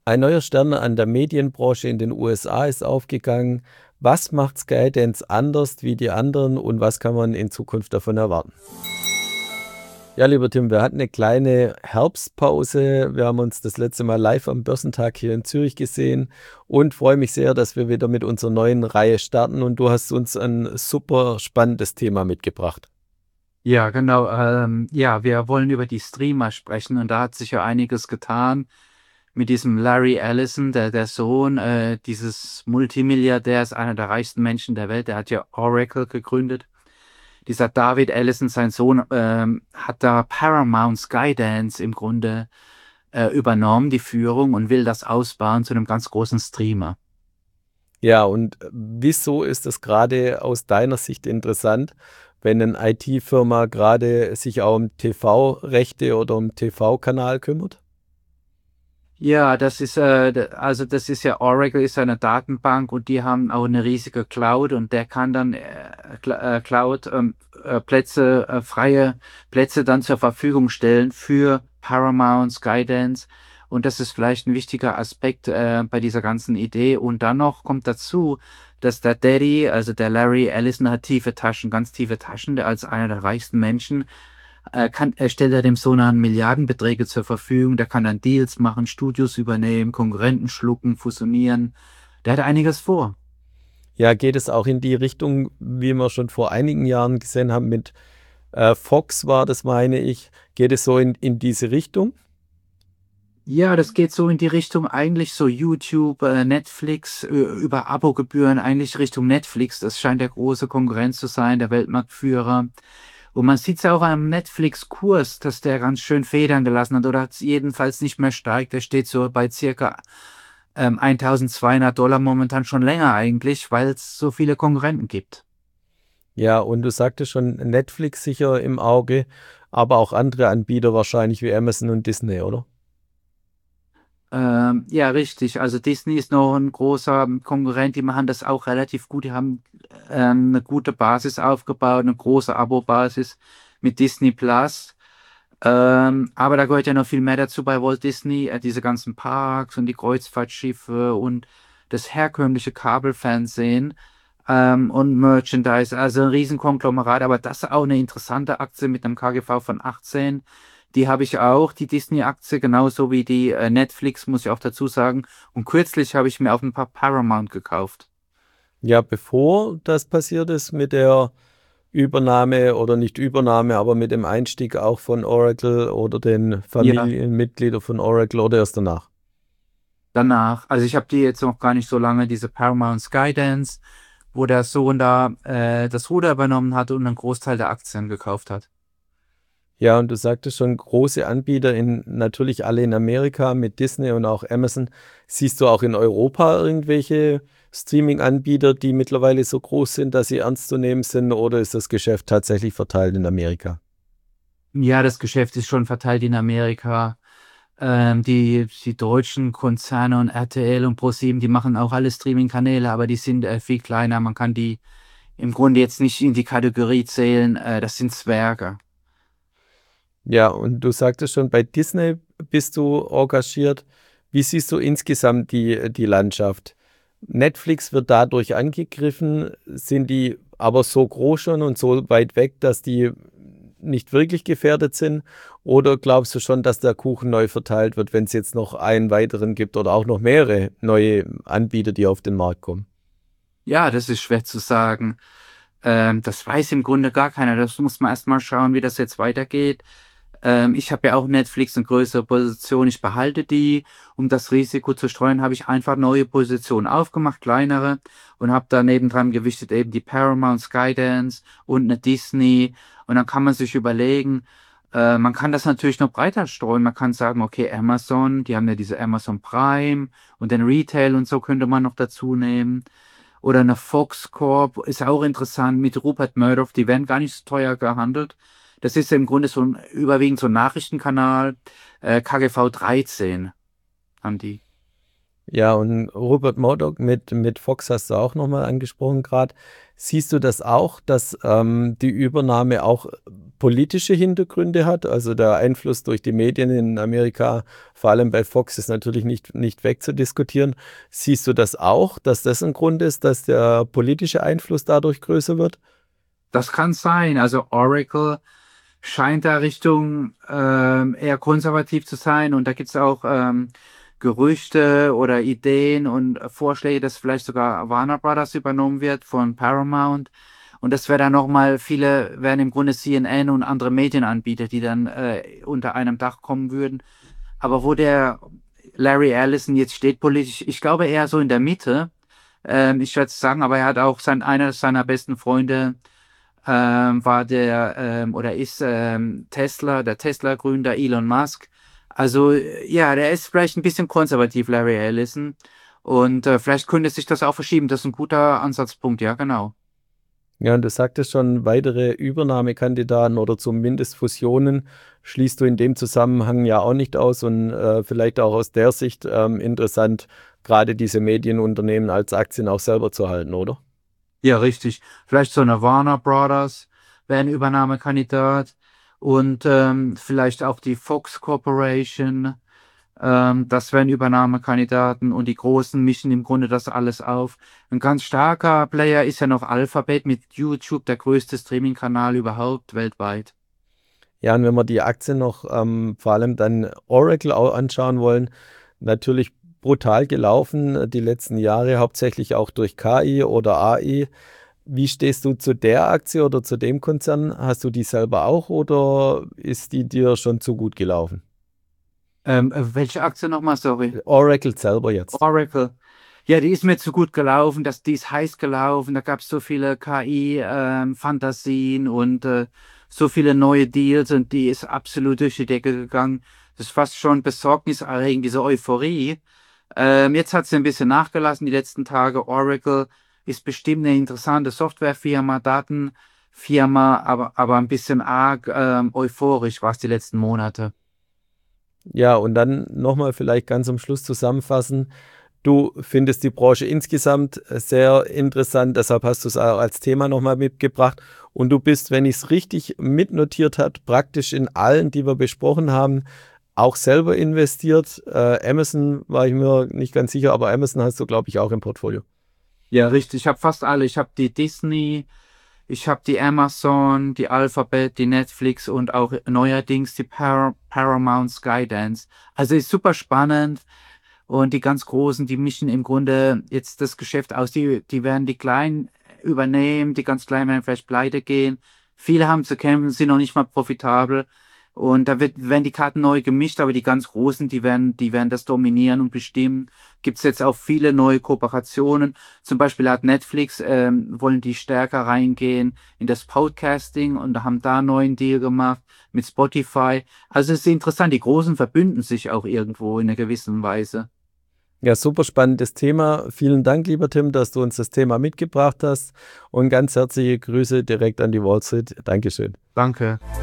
Ein neuer Stern an der Medienbranche in den USA ist aufgegangen. Was macht Skydance anders wie die anderen und was kann man in Zukunft davon erwarten? Ja, lieber Tim, wir hatten eine kleine Herbstpause. Wir haben uns das letzte Mal live am Börsentag hier in Zürich gesehen und freue mich sehr, dass wir wieder mit unserer neuen Reihe starten und du hast uns ein super spannendes Thema mitgebracht. Ja, genau. Ja, wir wollen über die Streamer sprechen und da hat sich ja einiges getan mit diesem Larry Ellison, der Sohn dieses Multimilliardärs, einer der reichsten Menschen der Welt. Der hat ja Oracle gegründet. Dieser David Ellison, sein Sohn, hat da Paramount Skydance im Grunde übernommen, die Führung, und will das ausbauen zu einem ganz großen Streamer. Ja, und wieso ist es gerade aus deiner Sicht interessant, wenn eine IT-Firma gerade sich auch um TV-Rechte oder um TV-Kanal kümmert? Ja, also das ist ja Oracle ist eine Datenbank und die haben auch eine riesige Cloud und der kann dann Cloud Plätze, freie Plätze dann zur Verfügung stellen für Paramount, Skydance, und das ist vielleicht ein wichtiger Aspekt bei dieser ganzen Idee. Und dann noch kommt dazu, dass der Daddy, also der Larry Ellison, hat tiefe Taschen, ganz tiefe Taschen, der als einer der reichsten Menschen stellt er dem Sohn an Milliardenbeträge zur Verfügung. Der kann dann Deals machen, Studios übernehmen, Konkurrenten schlucken, fusionieren. Der hat einiges vor. Ja, geht es auch in die Richtung, wie wir schon vor einigen Jahren gesehen haben, mit Fox war das, meine ich, geht es so in diese Richtung? Ja, das geht so in die Richtung eigentlich so YouTube, Netflix, über Abogebühren, eigentlich Richtung Netflix. Das scheint der große Konkurrent zu sein, der Weltmarktführer. Und man sieht es ja auch am Netflix-Kurs, dass der ganz schön Federn gelassen hat oder jedenfalls nicht mehr steigt. Der steht so bei circa 1.200 Dollar momentan, schon länger eigentlich, weil es so viele Konkurrenten gibt. Ja, und du sagtest schon, Netflix sicher im Auge, aber auch andere Anbieter wahrscheinlich wie Amazon und Disney, oder? Ja, richtig. Also Disney ist noch ein großer Konkurrent. Die machen das auch relativ gut. Die haben eine gute Basis aufgebaut, eine große Abo-Basis mit Disney Plus. Aber da gehört ja noch viel mehr dazu bei Walt Disney. Diese ganzen Parks und die Kreuzfahrtschiffe und das herkömmliche Kabelfernsehen und Merchandise. Also ein Riesenkonglomerat. Aber das ist auch eine interessante Aktie mit einem KGV von 18. Die habe ich auch, die Disney-Aktie, genauso wie die Netflix, muss ich auch dazu sagen. Und kürzlich habe ich mir auch ein paar Paramount gekauft. Ja, bevor das passiert ist mit der Übernahme oder nicht Übernahme, aber mit dem Einstieg auch von Oracle oder den Ja, Familienmitgliedern von Oracle oder erst danach? danach. Also ich habe die jetzt noch gar nicht so lange, diese Paramount Skydance, wo der Sohn da das Ruder übernommen hat und einen Großteil der Aktien gekauft hat. Ja, und du sagtest schon, große Anbieter natürlich alle in Amerika mit Disney und auch Amazon. Siehst du auch in Europa irgendwelche Streaming-Anbieter, die mittlerweile so groß sind, dass sie ernst zu nehmen sind, oder ist das Geschäft tatsächlich verteilt in Amerika? Ja, das Geschäft ist schon verteilt in Amerika. Die deutschen Konzerne und RTL und ProSieben, die machen auch alle Streaming-Kanäle, aber die sind viel kleiner. Man kann die im Grunde jetzt nicht in die Kategorie zählen. Das sind Zwerge. Ja, und du sagtest schon, bei Disney bist du engagiert. Wie siehst du insgesamt die Landschaft? Netflix wird dadurch angegriffen. Sind die aber so groß schon und so weit weg, dass die nicht wirklich gefährdet sind? Oder glaubst du schon, dass der Kuchen neu verteilt wird, wenn es jetzt noch einen weiteren gibt oder auch noch mehrere neue Anbieter, die auf den Markt kommen? Ja, das ist schwer zu sagen. Das weiß im Grunde gar keiner. Das muss man erst mal schauen, wie das jetzt weitergeht. Ich habe ja auch Netflix eine größere Position. Ich behalte die. Um das Risiko zu streuen, habe ich einfach neue Positionen aufgemacht, kleinere, und habe da nebendran gewichtet eben die Paramount, Skydance und eine Disney. Und dann kann man sich überlegen, man kann das natürlich noch breiter streuen. Man kann sagen, okay, Amazon, die haben ja diese Amazon Prime und den Retail und so könnte man noch dazu nehmen. Oder eine Fox Corp ist auch interessant mit Rupert Murdoch. Die werden gar nicht so teuer gehandelt. Das ist im Grunde so ein überwiegend so ein Nachrichtenkanal. KGV 13 haben die. Ja, und Rupert Murdoch mit Fox hast du auch nochmal angesprochen gerade. Siehst du das auch, dass die Übernahme auch politische Hintergründe hat. Also der Einfluss durch die Medien in Amerika, vor allem bei Fox, ist natürlich nicht wegzudiskutieren. Siehst du das auch, dass das ein Grund ist, dass der politische Einfluss dadurch größer wird? Das kann sein. Also Oracle scheint da Richtung eher konservativ zu sein und da gibt es auch Gerüchte oder Ideen und Vorschläge, dass vielleicht sogar Warner Brothers übernommen wird von Paramount. Und das wäre dann nochmal, viele wären im Grunde CNN und andere Medienanbieter, die dann unter einem Dach kommen würden. Aber wo der Larry Ellison jetzt steht politisch, ich glaube eher so in der Mitte. Ich würde sagen, aber er hat auch einer seiner besten Freunde war oder ist der Tesla-Gründer Elon Musk. Also ja, der ist vielleicht ein bisschen konservativ, Larry Ellison. Und vielleicht könnte sich das auch verschieben. Das ist ein guter Ansatzpunkt, ja, genau. Ja, und du sagtest schon, weitere Übernahmekandidaten oder zumindest Fusionen schließt du in dem Zusammenhang ja auch nicht aus und vielleicht auch aus der Sicht interessant, gerade diese Medienunternehmen als Aktien auch selber zu halten, oder? Ja, richtig. Vielleicht so eine Warner Brothers wäre ein Übernahmekandidat und vielleicht auch die Fox Corporation. Das wären Übernahmekandidaten und die Großen mischen im Grunde das alles auf. Ein ganz starker Player ist ja noch Alphabet mit YouTube, der größte Streaming-Kanal überhaupt weltweit. Ja, und wenn wir die Aktien noch vor allem dann Oracle auch anschauen wollen, natürlich brutal gelaufen die letzten Jahre, hauptsächlich auch durch KI oder AI. Wie stehst du zu der Aktie oder zu dem Konzern? Hast du die selber auch oder ist die dir schon zu gut gelaufen? Welche Aktie nochmal, sorry? Oracle selber jetzt. Oracle. Ja, die ist mir zu gut gelaufen, die ist heiß gelaufen, da gab es so viele KI-Fantasien und so viele neue Deals und die ist absolut durch die Decke gegangen. Das ist fast schon besorgniserregend, diese Euphorie. Jetzt hat sie ein bisschen nachgelassen die letzten Tage. Oracle ist bestimmt eine interessante Softwarefirma, Datenfirma, aber ein bisschen arg euphorisch war es die letzten Monate. Ja, und dann nochmal vielleicht ganz am Schluss zusammenfassen. Du findest die Branche insgesamt sehr interessant, deshalb hast du es auch als Thema nochmal mitgebracht. Und du bist, wenn ich es richtig mitnotiert habe, praktisch in allen, die wir besprochen haben, auch selber investiert. Amazon war ich mir nicht ganz sicher, aber Amazon hast du, glaube ich, auch im Portfolio. Ja, richtig. Ich habe fast alle. Ich habe die Disney, ich habe die Amazon, die Alphabet, die Netflix und auch neuerdings die Paramount Skydance. Also ist super spannend. Und die ganz Großen, die mischen im Grunde jetzt das Geschäft aus. Die werden die Kleinen übernehmen, die ganz Kleinen werden vielleicht pleite gehen. Viele haben zu kämpfen, sind noch nicht mal profitabel. Und werden die Karten neu gemischt, aber die ganz Großen, die werden das dominieren und bestimmen. Gibt es jetzt auch viele neue Kooperationen. Zum Beispiel hat Netflix, wollen die stärker reingehen in das Podcasting und haben da einen neuen Deal gemacht mit Spotify. Also es ist interessant, die Großen verbünden sich auch irgendwo in einer gewissen Weise. Ja, super spannendes Thema. Vielen Dank, lieber Tim, dass du uns das Thema mitgebracht hast und ganz herzliche Grüße direkt an die Wall Street. Dankeschön. Danke.